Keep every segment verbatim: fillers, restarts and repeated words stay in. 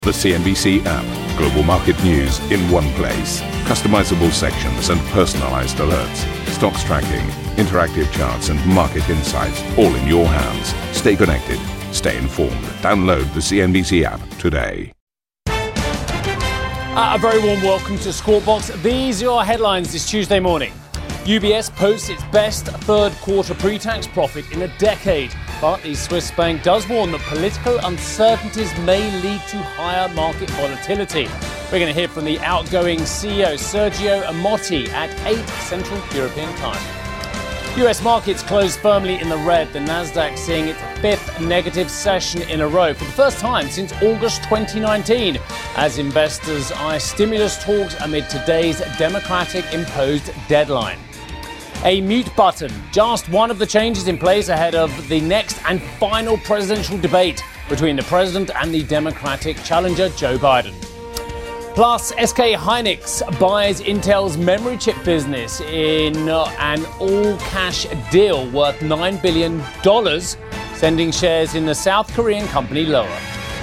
The C N B C app. Global market news in one place. Customizable sections and personalized alerts. Stocks tracking, interactive charts and market insights all in your hands. Stay connected. Stay informed. Download the C N B C app today. Uh, a very warm welcome to Squawk Box. These are your headlines this Tuesday morning. U B S posts its best third quarter pre-tax profit in a decade. But the Swiss bank does warn that political uncertainties may lead to higher market volatility. We're going to hear from the outgoing C E O, Sergio Ermotti, at eight Central European time. U S markets closed firmly in the red, the Nasdaq seeing its fifth negative session in a row for the first time since August twenty nineteen, as investors eye stimulus talks amid today's Democratic-imposed deadline. A mute button, just one of the changes in place ahead of the next and final presidential debate between the president and the Democratic challenger Joe Biden. Plus, S K Hynix buys Intel's memory chip business in an all-cash deal worth nine billion dollars, sending shares in the South Korean company lower.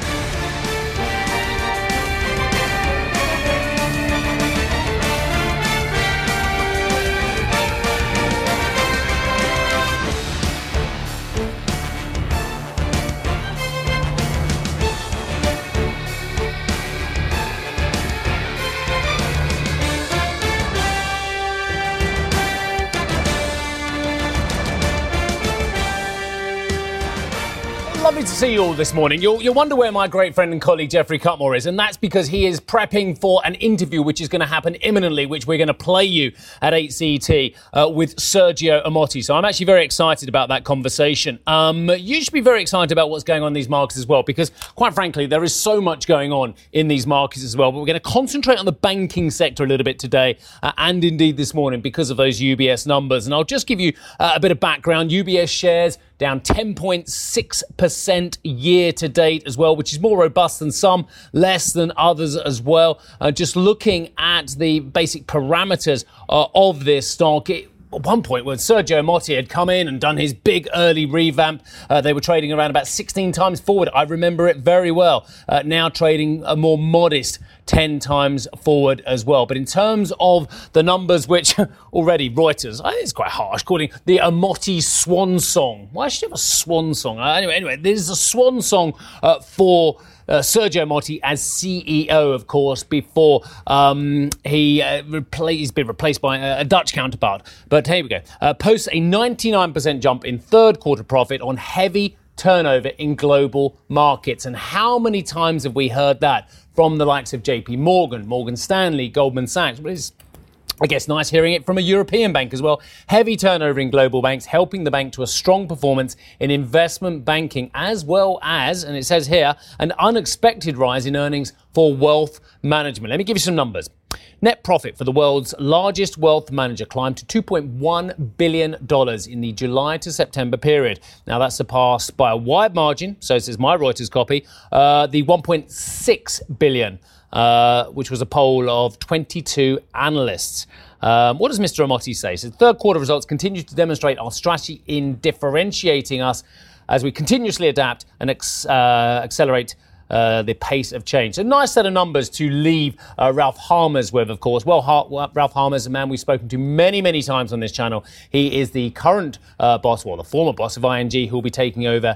Lovely to see you all this morning. You'll, you'll wonder where my great friend and colleague Geoffrey Cutmore is, and that's because he is prepping for an interview which is going to happen imminently, which we're going to play you at eight C E T uh, with Sergio Ermotti. So I'm actually very excited about that conversation. Um, you should be very excited about what's going on in these markets as well, because quite frankly, there is so much going on in these markets as well. But we're going to concentrate on the banking sector a little bit today uh, and indeed this morning because of those U B S numbers. And I'll just give you uh, a bit of background. U B S shares down ten point six percent year to date as well, which is more robust than some, less than others as well. Uh, just looking at the basic parameters uh, of this stock, it, at one point when Sergio Ermotti had come in and done his big early revamp, uh, they were trading around about sixteen times forward. I remember it very well. Uh, now trading a more modest ten times forward as well. But in terms of the numbers, which already Reuters, I think it's quite harsh, calling the Ermotti swan song. Why should you have a swan song? Uh, anyway, anyway, this is a swan song uh, for Uh, Sergio Ermotti as C E O, of course, before um, he uh, repla- he's been replaced by a, a Dutch counterpart. But here we go. Uh, posts a ninety-nine percent jump in third quarter profit on heavy turnover in global markets. And how many times have we heard that from the likes of J P Morgan, Morgan Stanley, Goldman Sachs? Well, it's I guess nice hearing it from a European bank as well. Heavy turnover in global banks, helping the bank to a strong performance in investment banking, as well as, and it says here, an unexpected rise in earnings for wealth management. Let me give you some numbers. Net profit for the world's largest wealth manager climbed to two point one billion dollars in the July to September period. Now, that's surpassed by a wide margin, so says my Reuters copy, uh, the one point six billion dollars. Uh, which was a poll of twenty-two analysts. Um, what does Mister Ermotti say? So third quarter results continue to demonstrate our strategy in differentiating us as we continuously adapt and ex- uh, accelerate uh, the pace of change. A nice set of numbers to leave uh, Ralph Harmers with, of course. Well, Har- Ralph Harmers, a man we've spoken to many, many times on this channel. He is the current uh, boss, well, the former boss of I N G, who will be taking over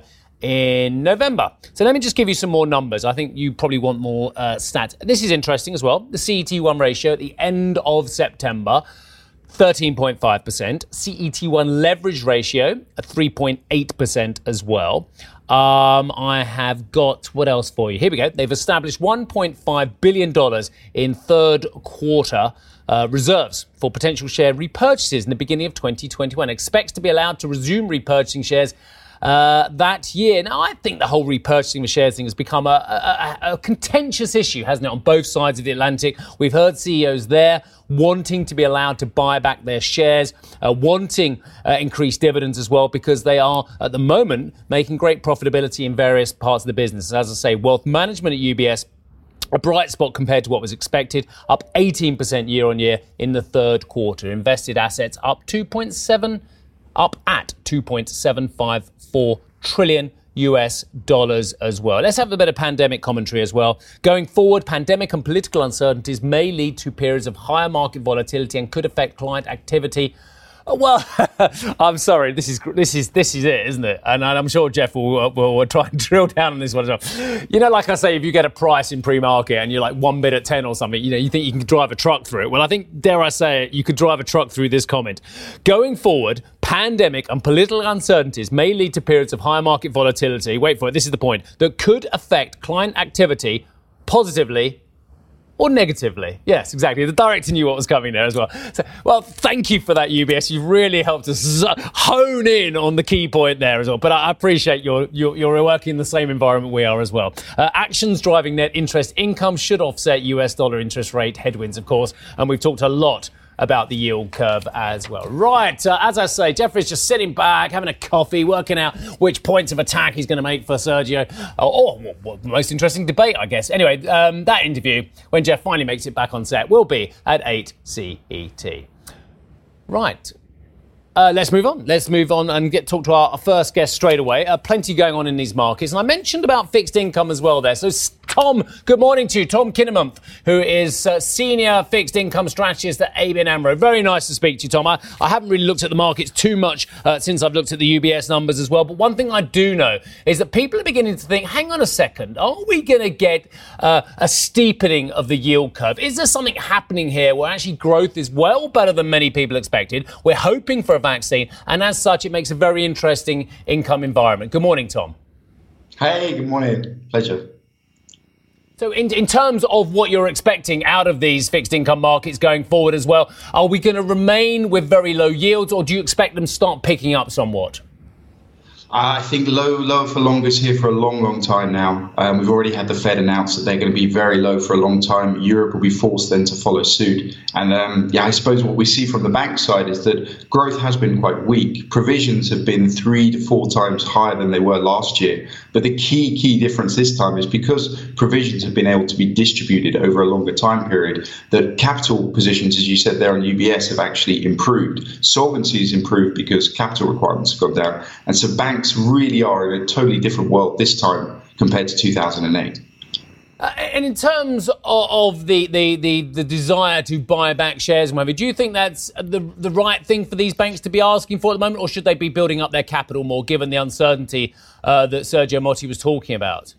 in November. So let me just give you some more numbers. I think you probably want more uh, stats. This is interesting as well. The C E T one ratio at the end of September, thirteen point five percent. C E T one leverage ratio at three point eight percent as well. Um, I have got, what else for you? Here we go. They've established one point five billion dollars in third quarter uh, reserves for potential share repurchases in the beginning of twenty twenty-one. Expects to be allowed to resume repurchasing shares Uh, that year. Now, I think the whole repurchasing of shares thing has become a, a, a contentious issue, hasn't it, on both sides of the Atlantic. We've heard C E Os there wanting to be allowed to buy back their shares, uh, wanting uh, increased dividends as well, because they are, at the moment, making great profitability in various parts of the business. As I say, wealth management at U B S, a bright spot compared to what was expected, up eighteen percent year on year in the third quarter. Invested assets up two point seven, up at two point seven five four trillion U S dollars as well. Let's have a bit of pandemic commentary as well. Going forward, pandemic and political uncertainties may lead to periods of higher market volatility and could affect client activity. Well, I'm sorry. This is this is this is it, isn't it? And I'm sure Jeff will, will will try and drill down on this one as well. You know, like I say, if you get a price in pre-market and you're like one bid at ten or something, you know, you think you can drive a truck through it. Well, I think, dare I say it, you could drive a truck through this comment. Going forward, pandemic and political uncertainties may lead to periods of higher market volatility. Wait for it. This is the point that could affect client activity positively or negatively. Yes, exactly. The director knew what was coming there as well. So, well, thank you for that, U B S. You've really helped us hone in on the key point there as well. But I appreciate you're, you're, you're working in the same environment we are as well. Uh, actions driving net interest income should offset U S dollar interest rate headwinds, of course. And we've talked a lot about the yield curve as well. Right, uh, as I say, Jeffrey's just sitting back, having a coffee, working out which points of attack he's going to make for Sergio. Oh, oh well, the most interesting debate, I guess. Anyway, um, that interview, when Jeff finally makes it back on set, will be at eight C E T. Right. Uh, let's move on. Let's move on and get talk to our first guest straight away. Uh, plenty going on in these markets. And I mentioned about fixed income as well there. So, Tom, good morning to you. Tom Kinnaman, who is uh, Senior Fixed Income Strategist at A B N AMRO. Very nice to speak to you, Tom. I, I haven't really looked at the markets too much uh, since I've looked at the U B S numbers as well. But one thing I do know is that people are beginning to think, hang on a second, are we going to get uh, a steepening of the yield curve? Is there something happening here where actually growth is well better than many people expected? We're hoping for a vaccine, and as such, it makes a very interesting income environment. Good morning, Tom. Hey, good morning. Pleasure. So in, in terms of what you're expecting out of these fixed income markets going forward as well, are we going to remain with very low yields, or do you expect them to start picking up somewhat? I think low, low for longer is here for a long, long time now. Um, we've already had the Fed announce that they're going to be very low for a long time. Europe will be forced then to follow suit. And um, yeah, I suppose what we see from the bank side is that growth has been quite weak. Provisions have been three to four times higher than they were last year. But the key, key difference this time is because provisions have been able to be distributed over a longer time period, that capital positions, as you said there on U B S, have actually improved. Solvency has improved because capital requirements have gone down. And so banks really are in a totally different world this time compared to two thousand eight. Uh, and in terms of, of the, the, the, the desire to buy back shares and whatever, do you think that's the, the right thing for these banks to be asking for at the moment, or should they be building up their capital more, given the uncertainty uh, that Sergio Motti was talking about?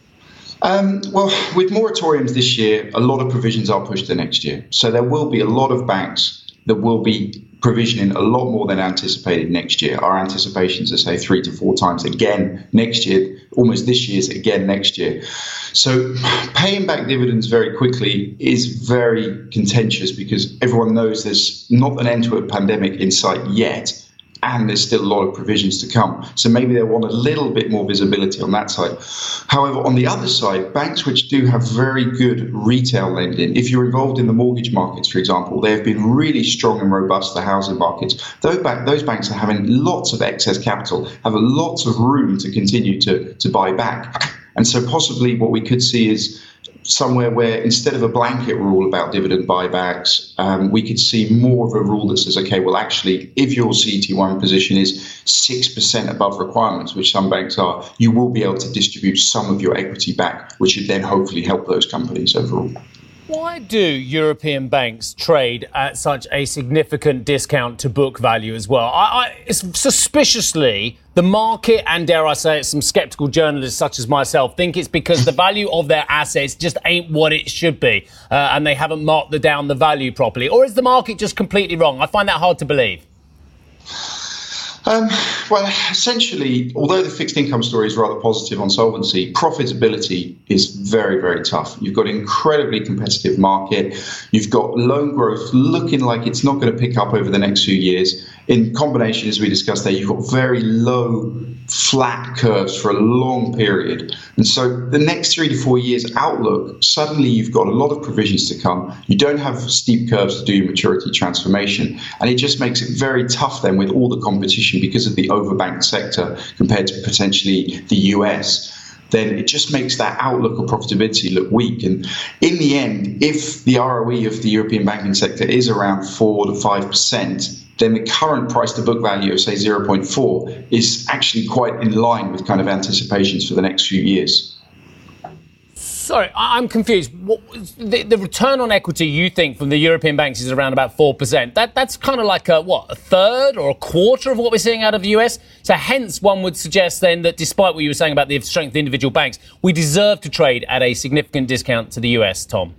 Um, well, with moratoriums this year, a lot of provisions are pushed to next year. So there will be a lot of banks that will be provisioning a lot more than anticipated next year. Our anticipations are, say, three to four times again next year, almost this year's again next year. So paying back dividends very quickly is very contentious because everyone knows there's not an end to a pandemic in sight yet. And there's still a lot of provisions to come. So maybe they want a little bit more visibility on that side. However, on the other side, banks which do have very good retail lending, if you're involved in the mortgage markets, for example, they have been really strong and robust, the housing markets. Those, bank, those banks are having lots of excess capital, have lots of room to continue to, to buy back. And so possibly what we could see is somewhere where instead of a blanket rule about dividend buybacks, um, we could see more of a rule that says, okay, well, actually, if your C E T one position is six percent above requirements, which some banks are, you will be able to distribute some of your equity back, which should then hopefully help those companies overall. Why do European banks trade at such a significant discount to book value as well? I, I, suspiciously, the market, and dare I say it, some sceptical journalists such as myself, think it's because the value of their assets just ain't what it should be, uh, and they haven't marked the, down the value properly. Or is the market just completely wrong? I find that hard to believe. Um, well, essentially, although the fixed income story is rather positive on solvency, profitability is very, very tough. You've got an incredibly competitive market. You've got loan growth looking like it's not going to pick up over the next few years. In combination, as we discussed there, you've got very low, flat curves for a long period. And so the next three to four years outlook, suddenly you've got a lot of provisions to come. You don't have steep curves to do your maturity transformation. And it just makes it very tough then with all the competition because of the overbanked sector compared to potentially the U S. Then it just makes that outlook of profitability look weak. And in the end, if the R O E of the European banking sector is around four to five percent, then the current price to book value of, say, zero point four is actually quite in line with kind of anticipations for the next few years. Sorry, I'm confused. What, the, the return on equity you think from the European banks is around about four percent. That That's kind of like a, what, a third or a quarter of what we're seeing out of the U S? So hence one would suggest then that despite what you were saying about the strength of the individual banks, we deserve to trade at a significant discount to the U S, Tom.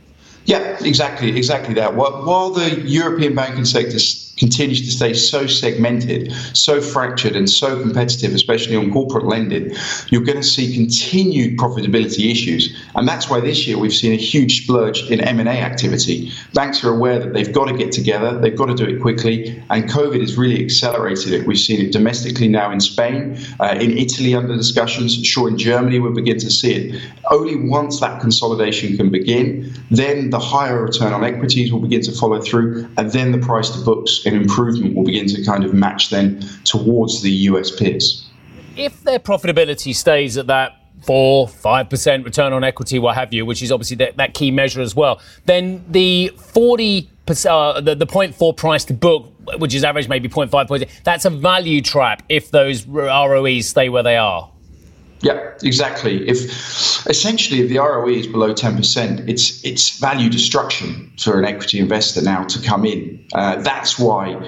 Yeah, exactly, exactly that. While, while the European banking sector continues to stay so segmented, so fractured and so competitive, especially on corporate lending, you're going to see continued profitability issues. And that's why this year we've seen a huge splurge in M and A activity. Banks are aware that they've got to get together, they've got to do it quickly, and COVID has really accelerated it. We've seen it domestically now in Spain, uh, in Italy under discussions, sure in Germany we'll begin to see it. Only once that consolidation can begin, then the higher return on equities will begin to follow through, and then the price to books and improvement will begin to kind of match then towards the U S peers. If their profitability stays at that four, five percent return on equity, what have you, which is obviously that, that key measure as well, then the forty percent, uh, the, the zero point four price to book, which is average maybe zero point five, that's a value trap if those R O Es stay where they are. Yeah, exactly. If essentially if the R O E is below ten percent, it's it's value destruction for an equity investor now to come in. Uh, that's why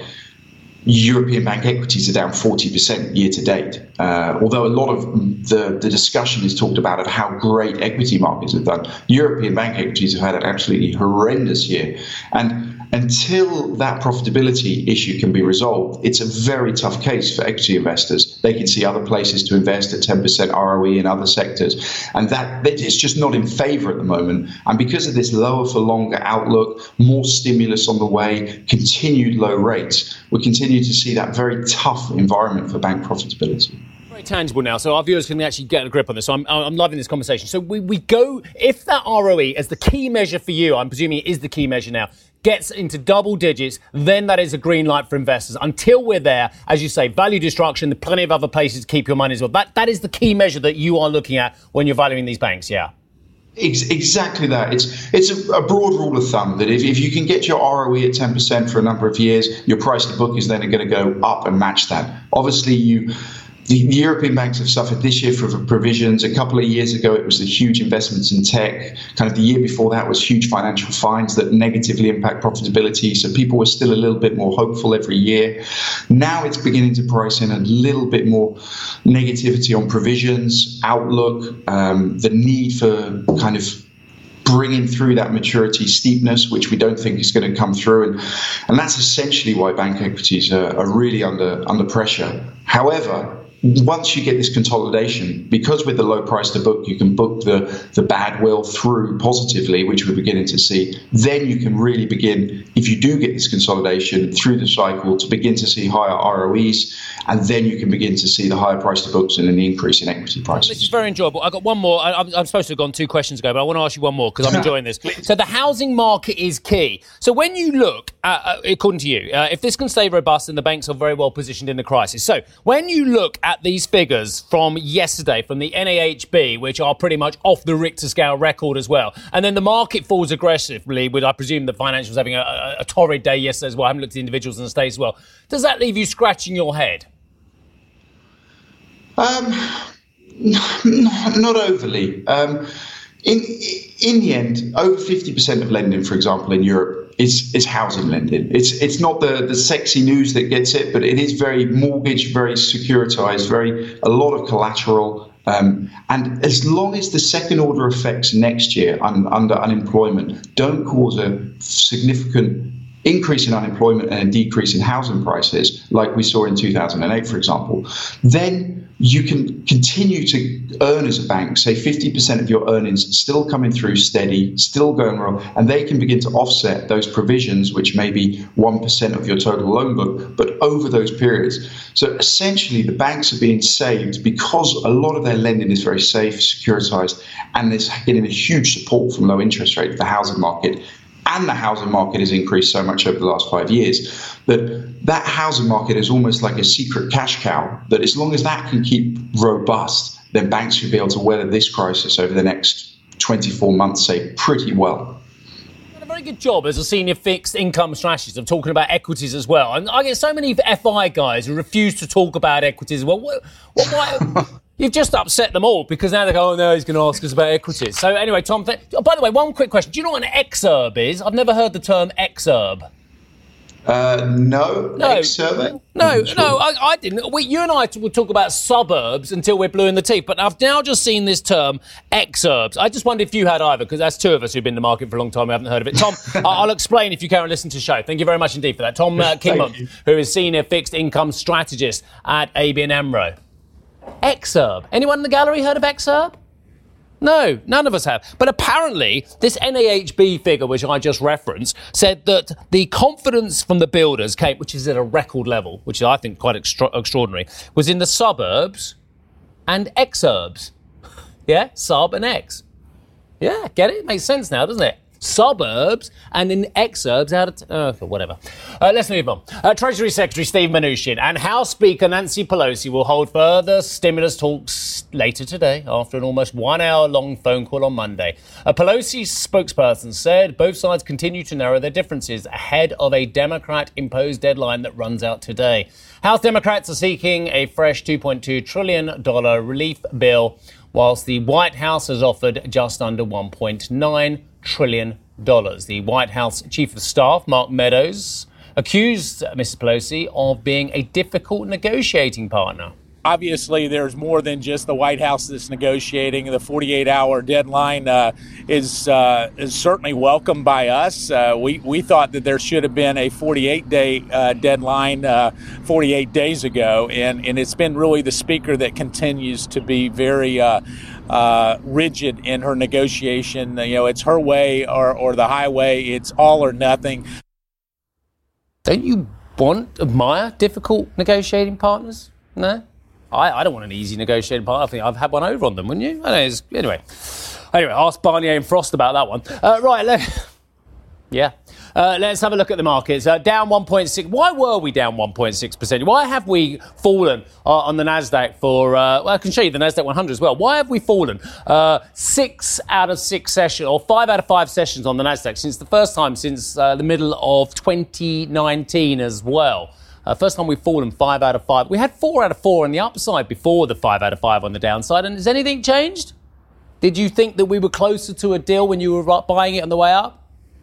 European bank equities are down forty percent year to date. Uh, although a lot of the, the discussion is talked about of how great equity markets have done, European bank equities have had an absolutely horrendous year. And until that profitability issue can be resolved, it's a very tough case for equity investors. They can see other places to invest at ten percent R O E in other sectors. And that it's just not in favor at the moment. And because of this lower for longer outlook, more stimulus on the way, continued low rates, we continue to see that very tough environment for bank profitability. Very tangible now, so our viewers can actually get a grip on this. So I'm, I'm loving this conversation. So we, we go, if that R O E as the key measure for you, I'm presuming it is the key measure now, gets into double digits, then that is a green light for investors. Until we're there, as you say, value destruction, there are plenty of other places to keep your money as well. That That is the key measure that you are looking at when you're valuing these banks, yeah? Exactly that. It's it's a, a broad rule of thumb that if, if you can get your R O E at ten percent for a number of years, your price to book is then going to go up and match that. Obviously, you... The European banks have suffered this year for provisions. A couple of years ago, it was the huge investments in tech. Kind of the year before that was huge financial fines that negatively impact profitability. So people were still a little bit more hopeful every year. Now it's beginning to price in a little bit more negativity on provisions, outlook, um, the need for kind of bringing through that maturity steepness, which we don't think is going to come through. And, and that's essentially why bank equities are, are really under, under pressure. However, once you get this consolidation, because with the low price to book, you can book the, the bad will through positively, which we're beginning to see, then you can really begin, if you do get this consolidation through the cycle, to begin to see higher R O Es, and then you can begin to see the higher price to books and an increase in equity prices. This is very enjoyable. I've got one more. I, I'm, I'm supposed to have gone two questions ago, but I want to ask you one more because I'm enjoying this. So the housing market is key. So when you look, at, uh, according to you, uh, if this can stay robust, then the banks are very well positioned in the crisis. So when you look at at these figures from yesterday from the N A H B, which are pretty much off the Richter scale record as well, and then the market falls aggressively with, I presume, the financials having a, a, a torrid day yesterday as well. I haven't looked at the individuals in the States as well. Does that leave you scratching your head? Um, not, not overly. Um, in in the end, over fifty percent of lending, for example, in Europe, is is housing lending. It's it's not the, the sexy news that gets it, but it is very mortgage, very securitized, very a lot of collateral. Um, and as long as the second order effects next year un, under unemployment don't cause a significant increase in unemployment and a decrease in housing prices, like we saw in two thousand eight, for example, then you can continue to earn as a bank, say fifty percent of your earnings still coming through steady, still going well, and they can begin to offset those provisions, which may be one percent of your total loan book, but over those periods. So essentially, the banks are being saved because a lot of their lending is very safe, securitized, and there's getting a huge support from low interest rate for the housing market. And the housing market has increased so much over the last five years that that housing market is almost like a secret cash cow, that as long as that can keep robust, then banks should be able to weather this crisis over the next twenty-four months, say, pretty well. Very very good job as a senior fixed income strategist of talking about equities as well. And I get so many F I guys who refuse to talk about equities. Well, what, what, why? You've just upset them all because now they go, oh no, he's going to ask us about equities. So anyway, Tom, th- oh, by the way, one quick question. Do you know what an X E R B is? I've never heard the term X E R B. Uh, no, no, X-Urban? no, Sure. no. I, I didn't. We, you and I would talk about suburbs until we're blue in the teeth, but I've now just seen this term X E R Bs. I just wondered if you had either, because that's two of us who've been in the market for a long time. We haven't heard of it. Tom, I'll explain if you can listen to the show. Thank you very much indeed for that. Tom uh, Kinmont, who is senior fixed income strategist at A B N AMRO. X E R B. Anyone in the gallery heard of X E R B? No, none of us have. But apparently, this N A H B figure, which I just referenced, said that the confidence from the builders, Kate, which is at a record level, which is, I think, quite extra- extraordinary, was in the suburbs and X E R Bs. Yeah, sub and X. Yeah, get it? Makes sense now, doesn't it? Suburbs and in X E R Bs out of... T- oh, whatever. Uh, let's move on. Uh, Treasury Secretary Steve Mnuchin and House Speaker Nancy Pelosi will hold further stimulus talks later today after an almost one-hour-long phone call on Monday. A Pelosi spokesperson said both sides continue to narrow their differences ahead of a Democrat-imposed deadline that runs out today. House Democrats are seeking a fresh two point two trillion dollars relief bill, whilst the White House has offered just under one point nine trillion dollars. The White House Chief of Staff, Mark Meadows, accused Missus Pelosi of being a difficult negotiating partner. Obviously, there's more than just the White House that's negotiating. The forty-eight hour deadline uh, is uh, is certainly welcomed by us. Uh, we we thought that there should have been a forty-eight day uh, deadline uh, forty-eight days ago, and, and it's been really the Speaker that continues to be very uh, uh, rigid in her negotiation. You know, it's her way or, or the highway. It's all or nothing. Don't you want, admire difficult negotiating partners? No? I, I don't want an easy negotiating partner. I think I've had one over on them, wouldn't you? I know, it's, anyway. Anyway, ask Barnier and Frost about that one. Uh, right, let, yeah. Uh, let's have a look at the markets. Uh, down one point six. Why were we down one point six percent? Why have we fallen uh, on the Nasdaq for, uh, well, I can show you the Nasdaq one hundred as well. Why have we fallen uh, six out of six sessions, or five out of five sessions on the Nasdaq since the first time since uh, the middle of twenty nineteen as well? Uh, first time we've fallen five out of five. We had four out of four on the upside before the five out of five on the downside. And has anything changed? Did you think that we were closer to a deal when you were buying it on the way up?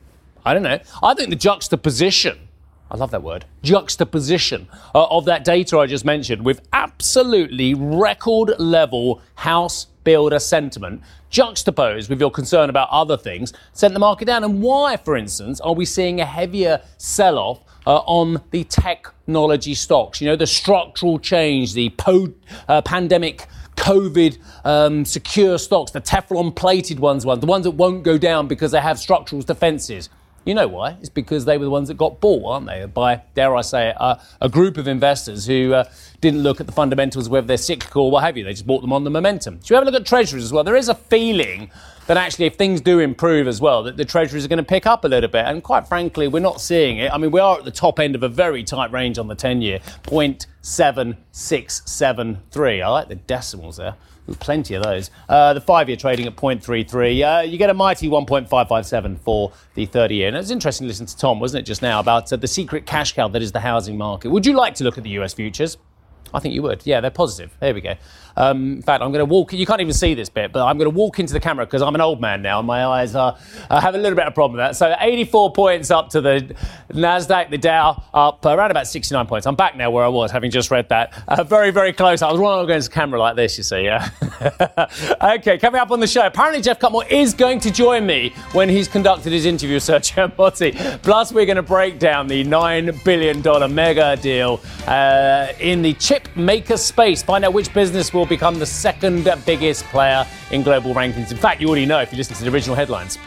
I don't know. I think the juxtaposition, I love that word, juxtaposition uh, of that data I just mentioned with absolutely record level house builder sentiment juxtaposed with your concern about other things sent the market down. And why, for instance, are we seeing a heavier sell-off uh, on the technology stocks? You know, the structural change, the po- uh, pandemic COVID um, secure stocks, the Teflon plated ones, ones, the ones that won't go down because they have structural defences. You know why? It's because they were the ones that got bought, aren't they? By, dare I say it, uh, a group of investors who uh, didn't look at the fundamentals, whether they're cyclical or what have you. They just bought them on the momentum. Should we have a look at treasuries as well? There is a feeling that actually if things do improve as well, that the treasuries are going to pick up a little bit. And quite frankly, we're not seeing it. I mean, we are at the top end of a very tight range on the ten-year, zero point seven six seven three. I like the decimals there. There's plenty of those. Uh, the five-year trading at zero point three three. Uh, you get a mighty one point five five seven for the thirty-year. And it was interesting to listen to Tom, wasn't it, just now, about uh, the secret cash cow that is the housing market. Would you like to look at the U S futures? I think you would. Yeah, they're positive. There we go. Um, in fact, I'm going to walk... You can't even see this bit, but I'm going to walk into the camera because I'm an old man now and my eyes are... I have a little bit of a problem with that. So eighty-four points up to the Nasdaq, the Dow, up around about sixty-nine points. I'm back now where I was, having just read that. Uh, very, very close. I was running against the camera like this, you see, yeah. OK, coming up on the show, apparently Jeff Cutmore is going to join me when he's conducted his interview with Sir Motti. Plus, we're going to break down the nine billion dollars mega deal uh, in the chip maker space. Find out which business will become the second biggest player in global rankings. In fact, you already know if you listen to the original headlines.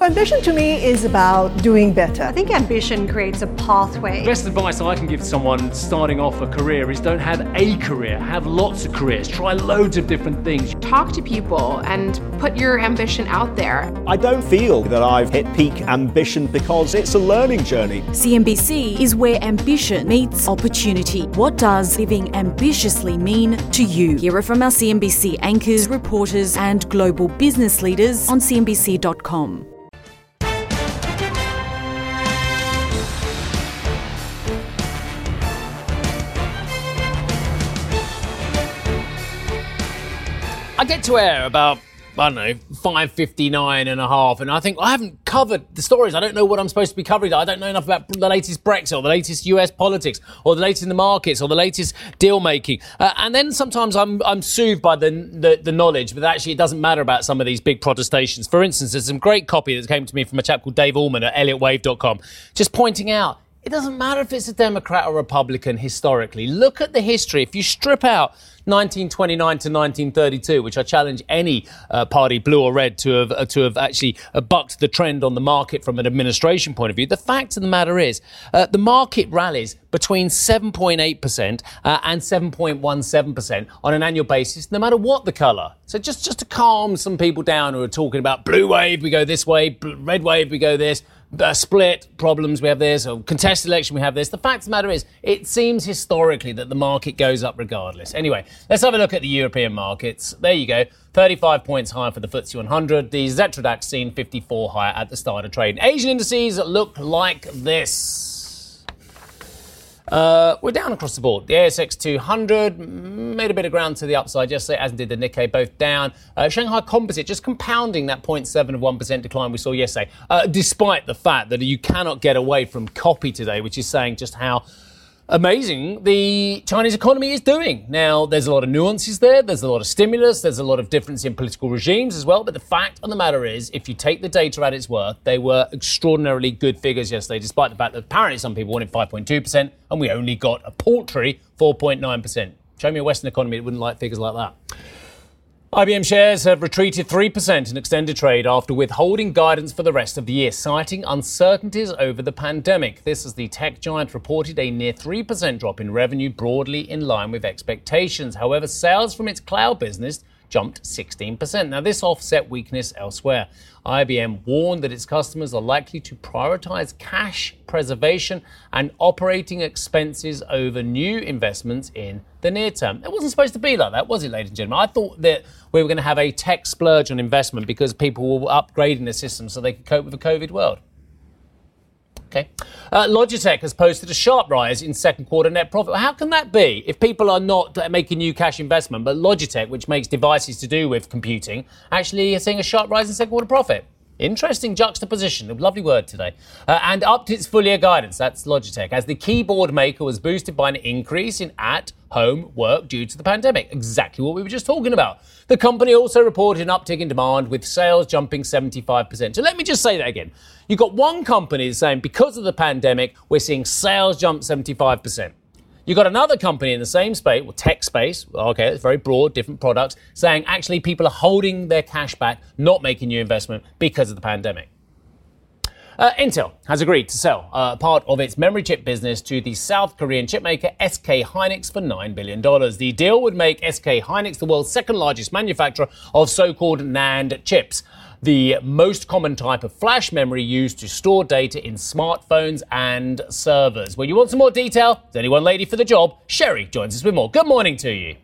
Ambition to me is about doing better. I think ambition creates a pathway. The best advice I can give to someone starting off a career is don't have a career, have lots of careers. Try loads of different things. Talk to people and put your ambition out there. I don't feel that I've hit peak ambition because it's a learning journey. C N B C is where ambition meets opportunity. What does living ambitiously mean to you? Hear it from our C N B C anchors, reporters and global business leaders on C N B C dot com. I get to air about, I don't know, five fifty-nine and a half, and I think I haven't covered the stories. I don't know what I'm supposed to be covering. I don't know enough about the latest Brexit or the latest U S politics or the latest in the markets or the latest deal making. Uh, and then sometimes I'm I'm soothed by the, the the knowledge, but actually it doesn't matter about some of these big protestations. For instance, there's some great copy that came to me from a chap called Dave Allman at Elliott Wave dot com, just pointing out it doesn't matter if it's a Democrat or Republican historically. Look at the history. If you strip out nineteen twenty-nine to nineteen thirty-two, which I challenge any uh, party, blue or red, to have uh, to have actually uh, bucked the trend on the market from an administration point of view. The fact of the matter is, uh, the market rallies between seven point eight percent uh, and seven point one seven percent on an annual basis, no matter what the colour. So just, just to calm some people down who are talking about blue wave, we go this way, red wave, we go this. Uh, split problems, we have this, or contested election, we have this. The fact of the matter is, it seems historically that the market goes up regardless. Anyway, let's have a look at the European markets. There you go, thirty-five points higher for the F T S E one hundred. The Xetra DAX seen fifty-four higher at the start of trade. Asian indices look like this. Uh, we're down across the board. The A S X two hundred made a bit of ground to the upside yesterday, as did the Nikkei, both down. Uh, Shanghai Composite just compounding that zero point seven of one percent decline we saw yesterday, uh, despite the fact that you cannot get away from copy today, which is saying just how amazing the Chinese economy is doing. Now, there's a lot of nuances there. There's a lot of stimulus. There's a lot of difference in political regimes as well. But the fact of the matter is, if you take the data at its worth, they were extraordinarily good figures yesterday, despite the fact that apparently some people wanted five point two percent and we only got a paltry four point nine percent. Show me a Western economy that wouldn't like figures like that. I B M shares have retreated three percent in extended trade after withholding guidance for the rest of the year, citing uncertainties over the pandemic. This as the tech giant reported a near three percent drop in revenue, broadly in line with expectations. However, sales from its cloud business jumped sixteen percent. Now, this offset weakness elsewhere. I B M warned that its customers are likely to prioritize cash preservation and operating expenses over new investments in the near term. It wasn't supposed to be like that, was it, ladies and gentlemen? I thought that we were going to have a tech splurge on investment because people were upgrading the system so they could cope with the COVID world. Okay. Uh, Logitech has posted a sharp rise in second quarter net profit. How can that be if people are not making new cash investment, but Logitech, which makes devices to do with computing, actually is seeing a sharp rise in second quarter profit? Interesting juxtaposition, a lovely word today. Uh, and upped its full year guidance, that's Logitech, as the keyboard maker was boosted by an increase in at-home work due to the pandemic. Exactly what we were just talking about. The company also reported an uptick in demand, with sales jumping seventy-five percent. So let me just say that again. You've got one company saying because of the pandemic, we're seeing sales jump seventy-five percent. You've got another company in the same space, well, tech space, okay, it's very broad, different products, saying actually people are holding their cash back, not making new investment because of the pandemic. Uh, Intel has agreed to sell uh, part of its memory chip business to the South Korean chipmaker S K Hynix for nine billion dollars. The deal would make S K Hynix the world's second largest manufacturer of so-called NAND chips, the most common type of flash memory used to store data in smartphones and servers. Well, you want some more detail? There's only one lady for the job. Sherry joins us with more. Good morning to you.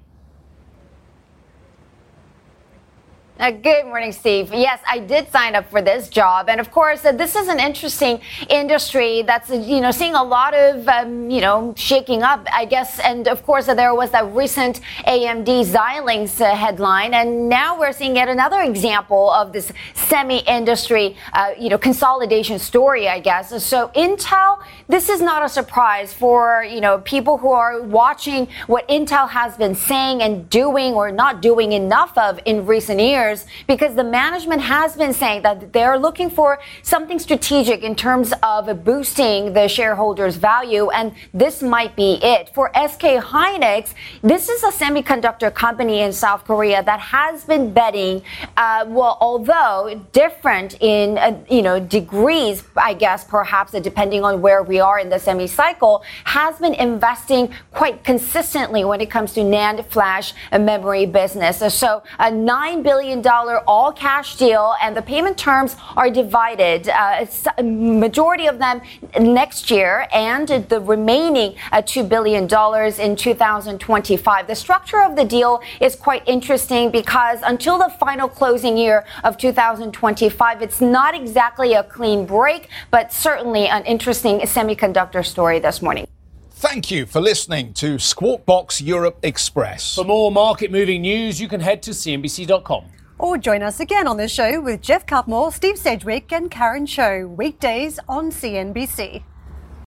Uh, good morning, Steve. Yes, I did sign up for this job. And of course, uh, this is an interesting industry that's, uh, you know, seeing a lot of, um, you know, shaking up, I guess. And of course, uh, there was that recent A M D Xilinx uh, headline. And now we're seeing yet another example of this semi-industry, uh, you know, consolidation story, I guess. So Intel, this is not a surprise for, you know, people who are watching what Intel has been saying and doing or not doing enough of in recent years. shares because the management has been saying that they're looking for something strategic in terms of boosting the shareholders' value, and this might be it. For S K Hynix, this is a semiconductor company in South Korea that has been betting, uh, well, although different in, uh, you know, degrees, I guess, perhaps, depending on where we are in the semi cycle, has been investing quite consistently when it comes to NAND flash memory business. So a nine billion dollars all cash deal, and the payment terms are divided. Uh, a majority of them next year, and the remaining uh, two billion dollars in two thousand twenty-five. The structure of the deal is quite interesting because until the final closing year of two thousand twenty-five, it's not exactly a clean break, but certainly an interesting semiconductor story this morning. Thank you for listening to Squawk Box Europe Express. For more market-moving news, you can head to C N B C dot com. Or join us again on the show with Jeff Cutmore, Steve Sedgwick and Karen Cho, weekdays on C N B C.